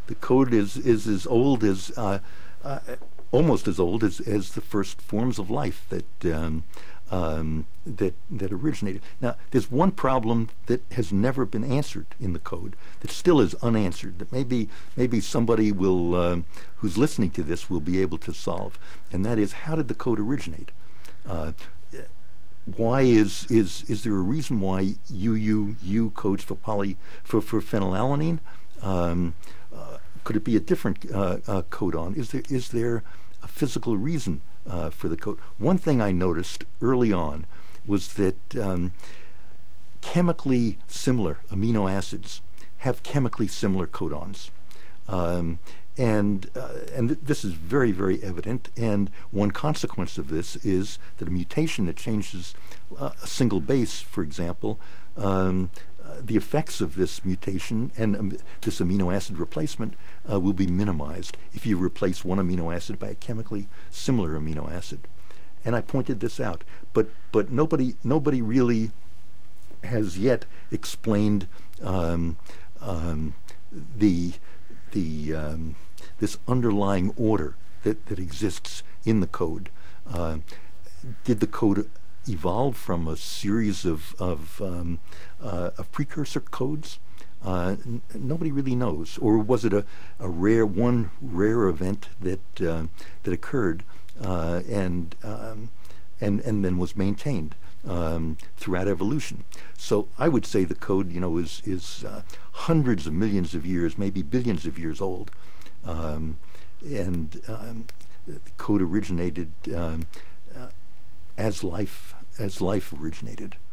The code is as old as almost as old as the first forms of life that originated. Now, there's one problem that has never been answered in the code that still is unanswered. That maybe somebody will who's listening to this will be able to solve, and that is, how did the code originate? Why is there a reason why UUU codes for phenylalanine? Could it be a different codon? Is there a physical reason for the code? One thing I noticed early on was that chemically similar amino acids have chemically similar codons. And this is very, very evident, and one consequence of this is that a mutation that changes a single base, for example, the effects of this mutation and this amino acid replacement will be minimized if you replace one amino acid by a chemically similar amino acid. And I pointed this out, but nobody really has yet explained this underlying order that exists in the code. Did the code evolve from a series of precursor codes? Nobody really knows. Or was it a rare event that occurred and then was maintained throughout evolution? So I would say the code, is hundreds of millions of years, maybe billions of years old, and the code originated as life originated.